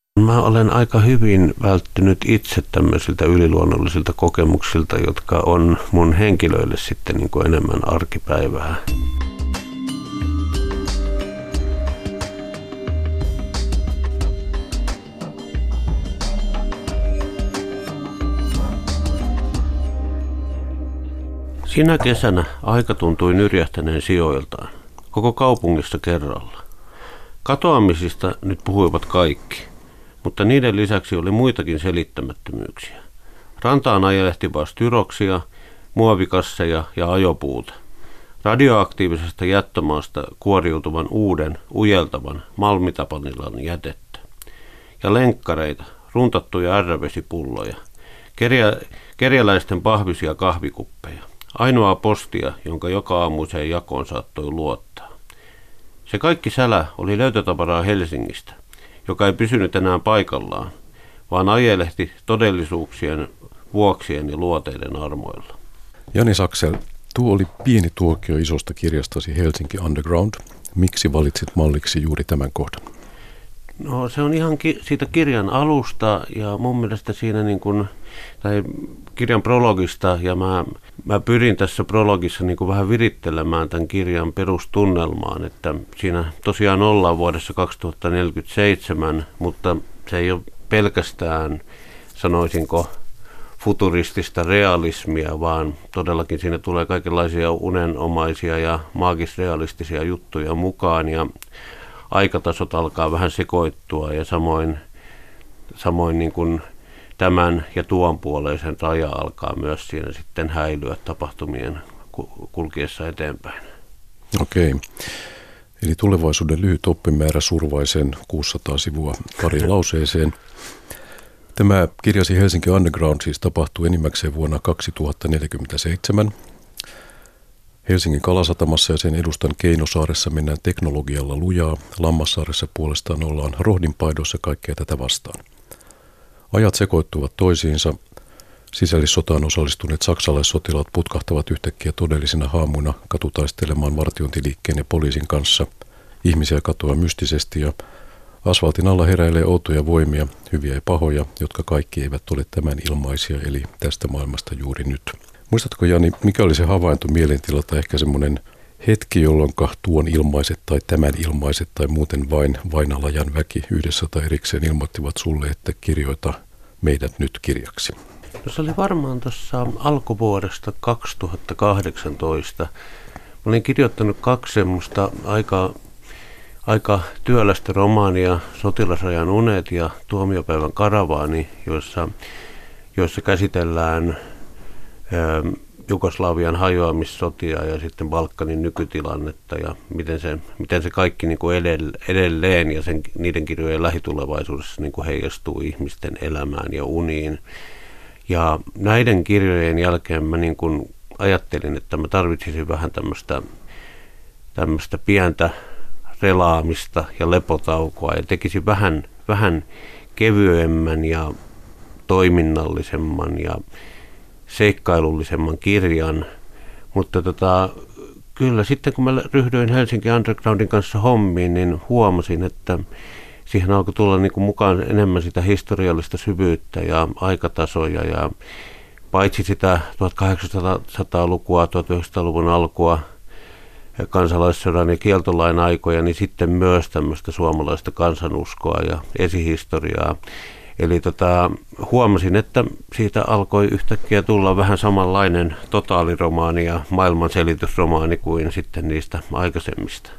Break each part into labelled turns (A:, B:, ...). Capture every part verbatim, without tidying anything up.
A: Mä olen aika hyvin välttynyt itse tämmöisiltä yliluonnollisilta kokemuksilta, jotka on mun henkilöille sitten niin kuin enemmän arkipäivää. Sinä kesänä aika tuntui nyrjähtäneen sijoiltaan, koko kaupungissa kerralla. Katoamisista nyt puhuivat kaikki, mutta niiden lisäksi oli muitakin selittämättömyyksiä. Rantaan ajelehti vain styroksia, muovikasseja ja ajopuuta. Radioaktiivisesta jättömaasta kuoriutuvan uuden, ujeltavan malmitapanilan jätettä. Ja lenkkareita, runtattuja ärrävesipulloja, kerjä, kerjäläisten pahvisia kahvikuppeja. Ainoa postia, jonka joka aamuiseen jakoon saattoi luottaa. Se kaikki sälä oli löytötavaraa Helsingistä, joka ei pysynyt enää paikallaan, vaan ajelehti todellisuuksien, vuoksien ja luoteiden armoilla.
B: Jani Saksel, tuo oli pieni tuokio isosta kirjastasi Helsinki Underground. Miksi valitsit malliksi juuri tämän kohdan?
A: No se on ihan ki- siitä kirjan alusta ja mun mielestä siinä niin kuin, tai kirjan prologista ja mä, mä pyrin tässä prologissa niin kuin vähän virittelemään tämän kirjan perustunnelmaan, että siinä tosiaan ollaan vuodessa kaksituhattaneljäkymmentäseitsemän, mutta se ei ole pelkästään, sanoisinko, futuristista realismia, vaan todellakin siinä tulee kaikenlaisia unenomaisia ja maagisrealistisia juttuja mukaan ja aikatasot alkaa vähän sekoittua ja samoin, samoin niin kuin tämän ja tuon puoleisen raja alkaa myös siinä sitten häilyä tapahtumien kulkiessa eteenpäin.
B: Okei. Eli tulevaisuuden lyhyt oppimäärä survaisen kuusisataa sivua pari lauseeseen. Tämä kirjasi Helsinki Underground siis tapahtuu enimmäkseen vuonna kaksituhattaneljäkymmentäseitsemän. Helsingin Kalasatamassa ja sen edustan Keinosaaressa mennään teknologialla lujaa. Lammassaaressa puolestaan ollaan rohdinpaidoissa kaikkea tätä vastaan. Ajat sekoittuvat toisiinsa. Sisällissotaan osallistuneet saksalaissotilaat putkahtavat yhtäkkiä todellisina haamuina katutaistelemaan vartiointiliikkeen ja poliisin kanssa. Ihmisiä katoaa mystisesti ja asfaltin alla heräilee outoja voimia, hyviä ja pahoja, jotka kaikki eivät ole tämän ilmaisia, eli tästä maailmasta juuri nyt. Muistatko, Jani, mikä oli se havainto, mielentila tai ehkä semmoinen hetki, jolloin tuon ilmaiset tai tämän ilmaiset tai muuten vain vainalajan väki yhdessä tai erikseen ilmoittivat sulle, että kirjoita meidät nyt kirjaksi?
A: No se oli varmaan tuossa alkuvuodesta kaksituhattakahdeksantoista. Mä olin kirjoittanut kaksi semmoista aika, aika työlästä romaania, Sotilasrajan unet ja Tuomiopäivän karavaani, joissa, joissa käsitellään Jugoslavian hajoamissotia ja sitten Balkanin nykytilannetta ja miten se, miten se kaikki niin kuin edelleen ja sen, niiden kirjojen lähitulevaisuudessa niin kuin heijastuu ihmisten elämään ja uniin. Ja näiden kirjojen jälkeen mä niin kuin ajattelin, että mä tarvitsisin vähän tämmöistä, tämmöistä pientä relaamista ja lepotaukoa ja tekisin vähän, vähän kevyemmän ja toiminnallisemman ja seikkailullisemman kirjan, mutta tota, kyllä sitten kun mä ryhdyin Helsinki Undergroundin kanssa hommiin, niin huomasin, että siihen alkoi tulla niin kuin mukaan enemmän sitä historiallista syvyyttä ja aikatasoja ja paitsi sitä tuhatkahdeksansataalukua, tuhatyhdeksänsataaluvun alkua, kansalaissodan ja kieltolain aikoja, niin sitten myös tämmöistä suomalaista kansanuskoa ja esihistoriaa. Eli tota, huomasin, että siitä alkoi yhtäkkiä tulla vähän samanlainen totaaliromaani ja maailmanselitysromaani kuin sitten niistä aikaisemmista.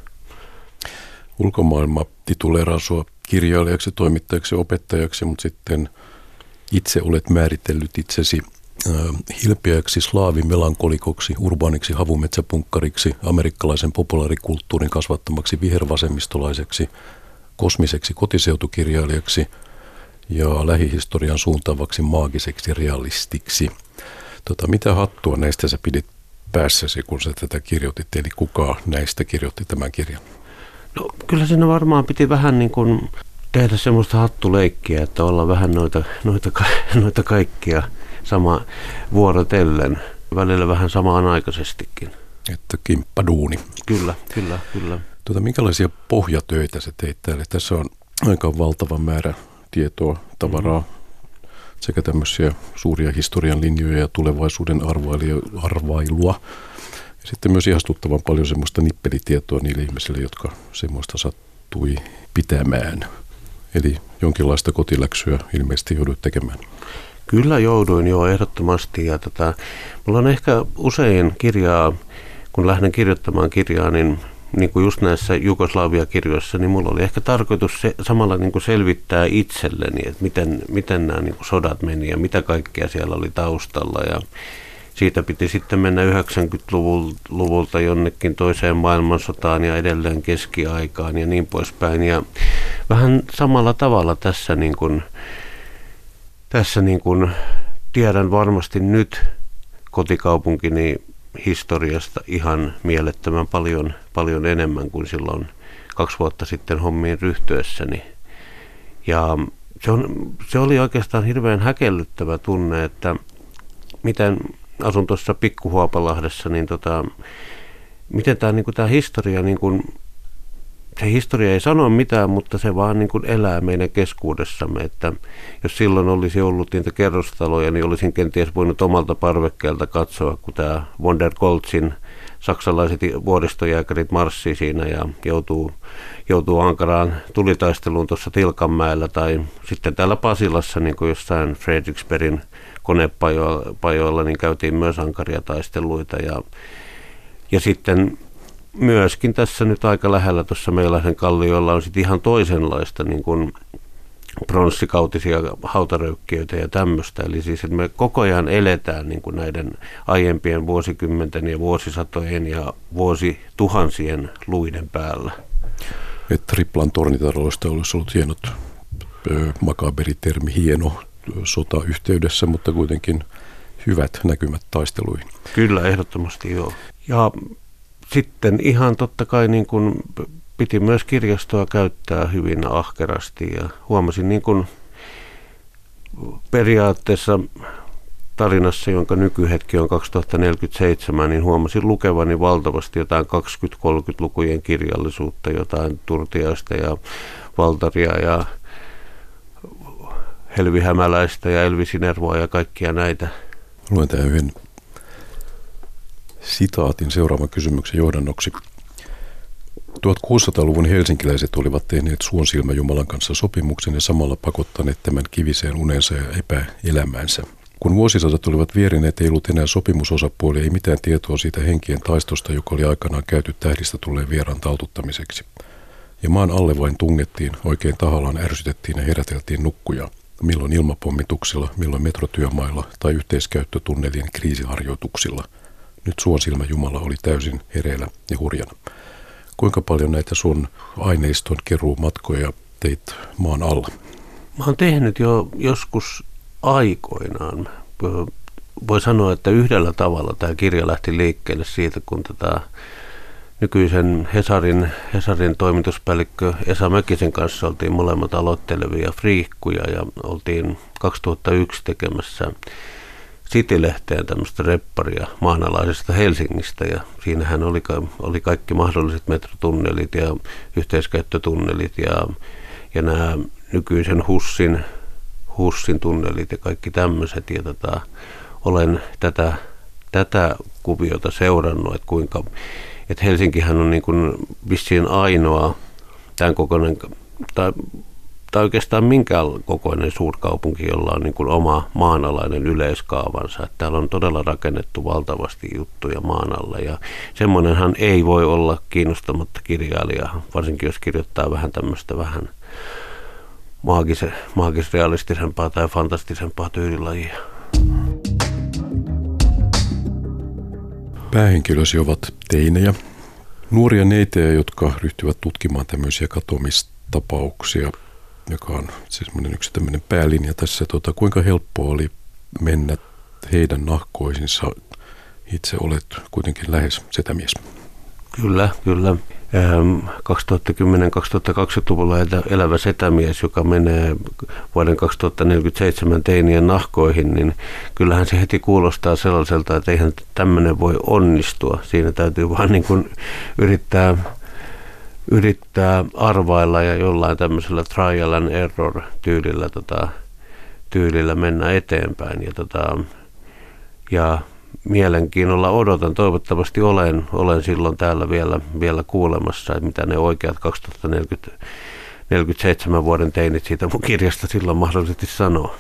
B: Ulkomaailma tituleeraa sinua kirjailijaksi, toimittajaksi, opettajaksi, mutta sitten itse olet määritellyt itsesi äh, hilpeäksi slaavimelankolikoksi, urbaaniksi havumetsäpunkkariksi, amerikkalaisen populaarikulttuurin kasvattamaksi vihervasemmistolaiseksi, kosmiseksi kotiseutukirjailijaksi ja lähihistorian suuntaavaksi maagiseksi realistiksi. Tota, mitä hattua näistä sä pidit päässäsi, kun sä tätä kirjoitit, eli kuka näistä kirjoitti tämän kirjan?
A: No kyllä siinä varmaan piti vähän niin kuin tehdä semmoista hattuleikkiä, että olla vähän noita, noita, noita kaikkia sama vuorotellen, välillä vähän samanaikaisestikin.
B: Että kimppaduuni.
A: Kyllä, kyllä, kyllä.
B: Tuota, minkälaisia pohjatöitä sä teit täällä? Tässä on aika valtava määrä tietoa, tavaraa, mm-hmm. sekä tämmöisiä suuria historian linjoja ja tulevaisuuden arvailua. Ja sitten myös ihastuttavan paljon semmoista nippelitietoa niille ihmisille, jotka semmoista sattui pitämään. Eli jonkinlaista kotiläksyä ilmeisesti jouduit tekemään.
A: Kyllä jouduin jo ehdottomasti. Ja tota, mulla on ehkä usein kirjaa, kun lähden kirjoittamaan kirjaa, niin, niin kuin just näissä Jugoslavia-kirjoissa, niin mulla oli ehkä tarkoitus se, samalla niin kuin selvittää itselleni, että miten, miten nämä niin kuin sodat meni ja mitä kaikkea siellä oli taustalla. Ja siitä piti sitten mennä yhdeksänkymmentäluvulta jonnekin toiseen maailmansotaan ja edelleen keskiaikaan ja niin poispäin. Ja vähän samalla tavalla tässä, niin kuin, tässä niin kuin tiedän varmasti nyt kotikaupunkini historiasta ihan mielettömän paljon, paljon enemmän kuin silloin kaksi vuotta sitten hommiin ryhtyessäni. Ja se, on, se oli oikeastaan hirveän häkellyttävä tunne, että miten asun tuossa Pikkuhuopalahdessa, niin tota, miten tämä niinku, historia, niinku, se historia ei sano mitään, mutta se vaan niinku, elää meidän keskuudessamme, että jos silloin olisi ollut niitä kerrostaloja, niin olisin kenties voinut omalta parvekkeelta katsoa, kun tämä von der Goltzin saksalaiset vuoristojääkärit marssii siinä ja joutuu, joutuu ankaraan tulitaisteluun tuossa Tilkanmäellä tai sitten täällä Pasilassa, niin kuin jossain Fredriksbergin konepajoilla, niin käytiin myös ankaria taisteluita ja, ja sitten myöskin tässä nyt aika lähellä tuossa Meilaisen kallioilla on sitten ihan toisenlaista niin kuin pronssikautisia hautaröykkiöitä ja tämmöistä. Eli siis, että me koko ajan eletään niin kuin näiden aiempien vuosikymmenten ja vuosisatojen ja vuosituhansien luiden päällä.
B: Että Triplan tornitaloista olisi ollut hienot, makaberitermi, hieno sota yhteydessä, mutta kuitenkin hyvät näkymät taisteluihin.
A: Kyllä, ehdottomasti joo. Ja sitten ihan totta kai niin kuin piti myös kirjastoa käyttää hyvin ahkerasti ja huomasin niin kuin periaatteessa tarinassa, jonka nykyhetki on kaksituhattaneljäkymmentäseitsemän, niin huomasin lukevani valtavasti jotain kaksikymmentä-kolmekymmentälukujen kirjallisuutta, jotain Turtiaista ja Valtaria ja Helvi Hämäläistä ja Elvi Sinervoa ja kaikkia näitä.
B: Luen tämän yhden sitaatin seuraavan kysymyksen johdannoksi. tuhatkuusisataaluvun helsinkiläiset olivat tehneet Suonsilmä Jumalan kanssa sopimuksen ja samalla pakottaneet tämän kiviseen unensa ja epäelämänsä. Kun vuosisadat olivat vierineet, ei ollut enää sopimusosapuolia, ei mitään tietoa siitä henkien taistosta, joka oli aikanaan käyty tähdistä tulleen vieraan taltuttamiseksi. Ja maan alle vain tungettiin, oikein tahallaan ärsytettiin ja heräteltiin nukkuja. Milloin ilmapommituksilla, milloin metrotyömailla tai yhteiskäyttötunnelien kriisiharjoituksilla. Nyt Suonsilmä Jumala oli täysin hereillä ja hurjana. Kuinka paljon näitä sun aineiston keruumatkoja teit maan alla?
A: Mä oon tehnyt jo joskus aikoinaan. Voi sanoa, että yhdellä tavalla tämä kirja lähti liikkeelle siitä, kun tätä nykyisen Hesarin, Hesarin toimituspäällikkö Esa Mäkisen kanssa oltiin molemmat aloittelevia friikkuja ja oltiin kaksituhattayksi tekemässä City-lehteen tämmöistä repparia maanalaisesta Helsingistä ja siinähän oli, oli kaikki mahdolliset metrotunnelit ja yhteiskäyttötunnelit ja, ja nämä nykyisen Hussin, Hussin tunnelit ja kaikki tämmöiset ja tota, olen tätä, tätä kuviota seurannut, että kuinka että Helsinkihän on niin kuin vissiin ainoa tämän kokoinen, tai, tai oikeastaan minkään kokoinen suurkaupunki, jolla on niin kuin oma maanalainen yleiskaavansa. Että täällä on todella rakennettu valtavasti juttuja maan alla ja semmoinenhan ei voi olla kiinnostamatta kirjailijaa, varsinkin jos kirjoittaa vähän tämmöistä vähän maagis- maagisrealistisempaa tai fantastisempaa tyylilajia.
B: Päähenkilösi ovat teinejä, nuoria neitejä, jotka ryhtyvät tutkimaan tämmöisiä katoamistapauksia, joka on siis yksi tämmöinen päälinja tässä. Tota, kuinka helppoa oli mennä heidän nahkoisinsa? Itse olet kuitenkin lähes setämies.
A: Kyllä, kyllä. kaksituhattakymmenen kaksituhattakaksikymmentäluvulla elävä setämies, joka menee vuoden kaksituhattaneljäkymmentäseitsemän teinien nahkoihin, niin kyllähän se heti kuulostaa sellaiselta, että eihän tämmöinen voi onnistua. Siinä täytyy vaan niin kuin yrittää, yrittää arvailla ja jollain tämmöisellä trial and error tyylillä, tota, tyylillä mennä eteenpäin. Ja, tota, ja mielenkiinnolla odotan, toivottavasti olen, olen silloin täällä vielä, vielä kuulemassa, että mitä ne oikeat kaksituhattaneljäkymmentäseitsemän vuoden teinit siitä mun kirjasta silloin mahdollisesti sanoo.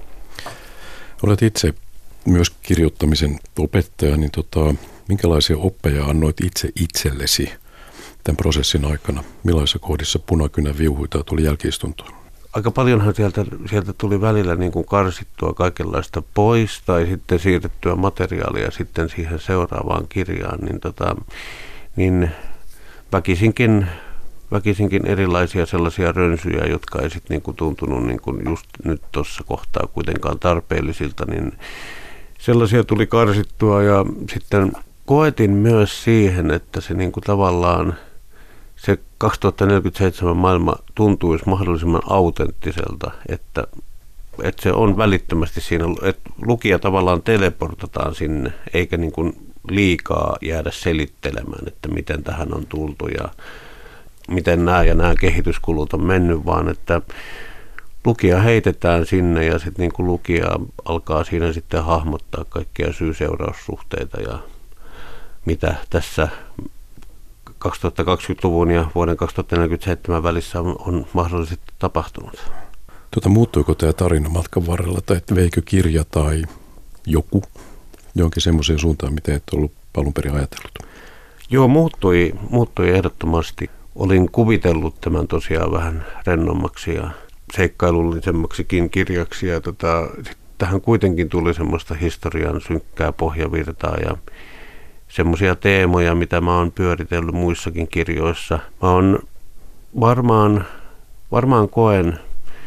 B: Olet itse myös kirjoittamisen opettaja, niin tota, minkälaisia oppeja annoit itse itsellesi tämän prosessin aikana? Millaisissa kohdissa punakynän viuhuita tuli jälki-istuntoon?
A: Aika paljonhan sieltä, sieltä tuli välillä niin kuin karsittua kaikenlaista pois tai sitten siirrettyä materiaalia sitten siihen seuraavaan kirjaan, niin, tota, niin väkisinkin, väkisinkin erilaisia sellaisia rönsyjä, jotka ei sitten niin kuin tuntunut niin kuin just nyt tuossa kohtaa kuitenkaan tarpeellisilta, niin sellaisia tuli karsittua ja sitten koetin myös siihen, että se niin kuin tavallaan se kaksituhattaneljäkymmentäseitsemän maailma tuntuisi mahdollisimman autenttiselta, että, että se on välittömästi siinä, että lukija tavallaan teleportataan sinne, eikä niin kuin liikaa jäädä selittelemään, että miten tähän on tultu ja miten nämä ja nämä kehityskulut on mennyt, vaan että lukija heitetään sinne ja sitten niin kuin lukija alkaa siinä sitten hahmottaa kaikkia syy-seuraussuhteita ja mitä tässä kaksituhattakaksikymmentäluvun ja vuoden kaksituhattaneljäkymmentäseitsemän välissä on, on mahdollisesti tapahtunut.
B: Tuota, muuttuiko tämä tarina matkan varrella, tai veikö kirja tai joku jonkin semmoiseen suuntaan, mitä et ollut alun perin ajatellut?
A: Joo, muuttui, muuttui ehdottomasti. Olin kuvitellut tämän tosiaan vähän rennommaksi ja seikkailullisemmaksikin kirjaksi, ja tota, tähän kuitenkin tuli semmoista historian synkkää pohjavirtaa ja semmoisia teemoja, mitä mä oon pyöritellyt muissakin kirjoissa. Mä oon varmaan, varmaan koen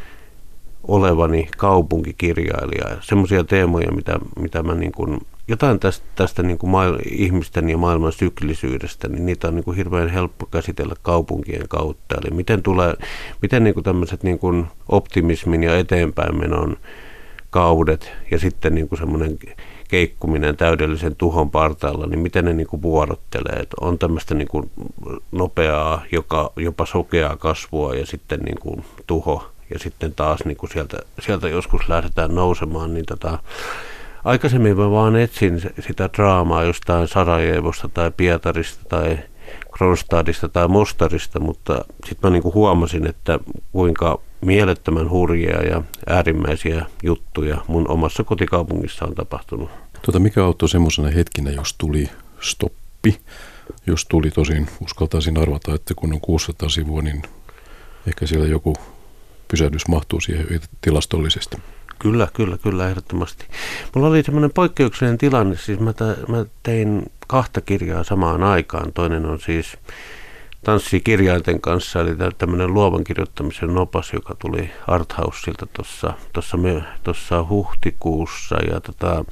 A: olevani kaupunkikirjailija. Semmoisia teemoja, mitä, mitä mä niin kuin, jotain tästä, tästä niin kuin maailma, ihmisten ja maailman syklisyydestä, niin niitä on niin kuin hirveän helppo käsitellä kaupunkien kautta. Eli miten tulee, miten niin kuin tämmöiset niin kuin optimismin ja eteenpäin menon kaudet ja sitten niin kuin semmoinen keikkuminen täydellisen tuhon partaalla, niin miten ne niin kuin vuorottelee. Että on tämmöistä niin kuin nopeaa, joka, jopa sokeaa kasvua ja sitten niin kuin tuho ja sitten taas niin kuin sieltä, sieltä joskus lähdetään nousemaan. Niin tota, aikaisemmin mä vaan etsin sitä draamaa jostain Sarajevosta tai Pietarista tai Kronstadista tai Mostarista, mutta sitten mä niin kuin huomasin, että kuinka mielettömän hurjia ja äärimmäisiä juttuja mun omassa kotikaupungissa on tapahtunut.
B: Tuota, mikä auttoi semmoisena hetkinä, jos tuli stoppi, jos tuli tosin, uskaltaisin arvata, että kun on kuusisataa sivua, niin ehkä siellä joku pysähdys mahtuu siihen tilastollisesti.
A: Kyllä, kyllä, kyllä, ehdottomasti. Mulla oli semmoinen poikkeuksellinen tilanne, siis mä, t- mä tein kahta kirjaa samaan aikaan. Toinen on siis Tanssii kirjainten kanssa, eli tämmöinen luovan kirjoittamisen opas, joka tuli Arthousilta tuossa tossa, tossa huhtikuussa. Ja tota,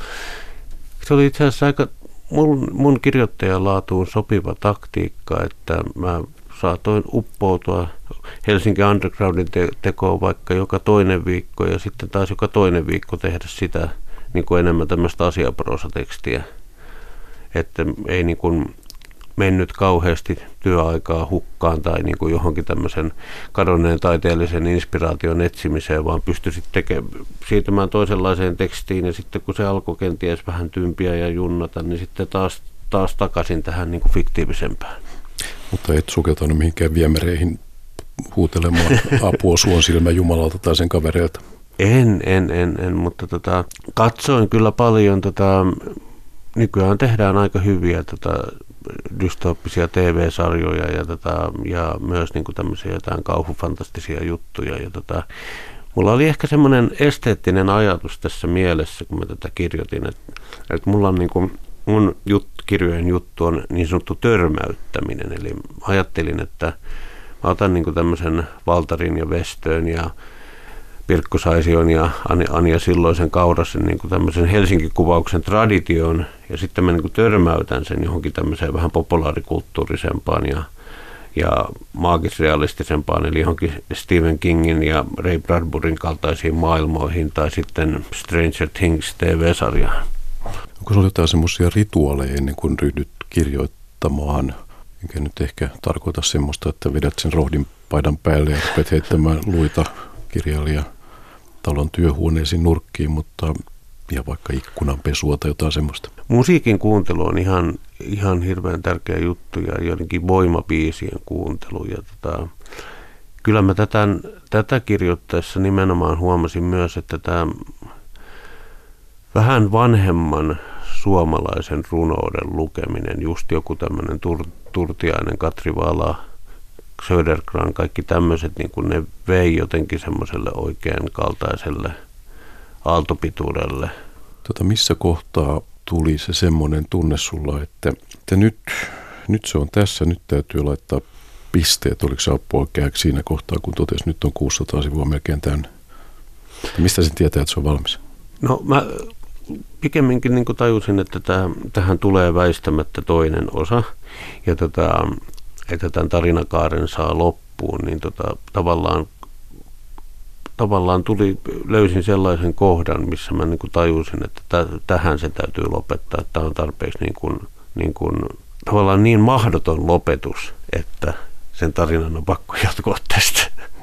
A: se oli itse asiassa aika mun, mun kirjoittajalaatuun sopiva taktiikka, että mä saatoin uppoutua Helsingin Undergroundin te- tekoon vaikka joka toinen viikko ja sitten taas joka toinen viikko tehdä sitä niin kuin enemmän tämmöistä asiaproosatekstiä, että ei niin kuin mennyt kauheasti työaikaa hukkaan tai niin kuin johonkin tämmöisen kadonneen taiteellisen inspiraation etsimiseen, vaan pystyi tekemään, siirtymään toisenlaiseen tekstiin ja sitten kun se alkoi kenties vähän tympiä ja junnata, niin sitten taas, taas takaisin tähän niin kuin fiktiivisempään.
B: Mutta et sukeltanut mihinkään viemäreihin huutelemaan apua suon silmä Jumalalta tai sen kavereilta?
A: En, en, en, en mutta tota, katsoin kyllä paljon, tota, nykyään tehdään aika hyviä tota, dystooppisia T V-sarjoja ja, tota, ja myös niinku tämmöisiä jotain kauhufantastisia juttuja. Ja, tota, mulla oli ehkä semmoinen esteettinen ajatus tässä mielessä, kun mä tätä kirjoitin, että, että mulla on niinku, mun jut, kirjojen juttu on niin sanottu törmäyttäminen, eli ajattelin, että mä otan niinku tämmöisen Valtarin ja Vestöön ja Pirkko Saision ja Anja Silloisen Kaurasen niin kuin tämmöisen Helsinki-kuvauksen traditioon ja sitten mä niin kuin törmäytän sen johonkin tämmöiseen vähän populaarikulttuurisempaan ja, ja maagisrealistisempaan, eli johonkin Stephen Kingin ja Ray Bradburyn kaltaisiin maailmoihin tai sitten Stranger Things T V-sarjaan.
B: Onko sinulla jotain semmoisia rituaaleja ennen kuin ryhdyt kirjoittamaan Enkä nyt ehkä tarkoita semmoista, että vedät sen rohdin paidan päälle ja rupeat heittämään luita kirjailija talon työhuoneisiin nurkkiin, mutta ja vaikka ikkunanpesua tai jotain semmoista.
A: Musiikin kuuntelu on ihan, ihan hirveän tärkeä juttu ja jotenkin voimabiisien kuuntelu. Ja tota, kyllä mä tätä, tätä kirjoittaessa nimenomaan huomasin myös, että tämä vähän vanhemman suomalaisen runouden lukeminen, just joku tämmöinen Tur, Turtiainen, Katri Vala, Södergran, kaikki tämmöiset, niin kuin ne vei jotenkin semmoiselle oikean kaltaiselle aaltopituudelle.
B: Tota, missä kohtaa tuli se semmoinen tunne sulla, että, että nyt, nyt se on tässä, nyt täytyy laittaa pisteet. Oliko se apua oikeaksi siinä kohtaa, kun totesi, nyt on kuusisataa sivua melkein täynnä? Mistä sen tietää, että se on valmis?
A: No mä pikemminkin niin kuin tajusin, että täh, tähän tulee väistämättä toinen osa. Ja tota, että tämän tarinakaaren saa loppuun, niin tota, tavallaan Tavallaan tuli, löysin sellaisen kohdan, missä mä niin kuin tajusin, että t- tähän se täytyy lopettaa. Tämä on tarpeeksi niin kuin, niin kuin, tavallaan niin mahdoton lopetus, että sen tarinan on pakko jatkua tästä.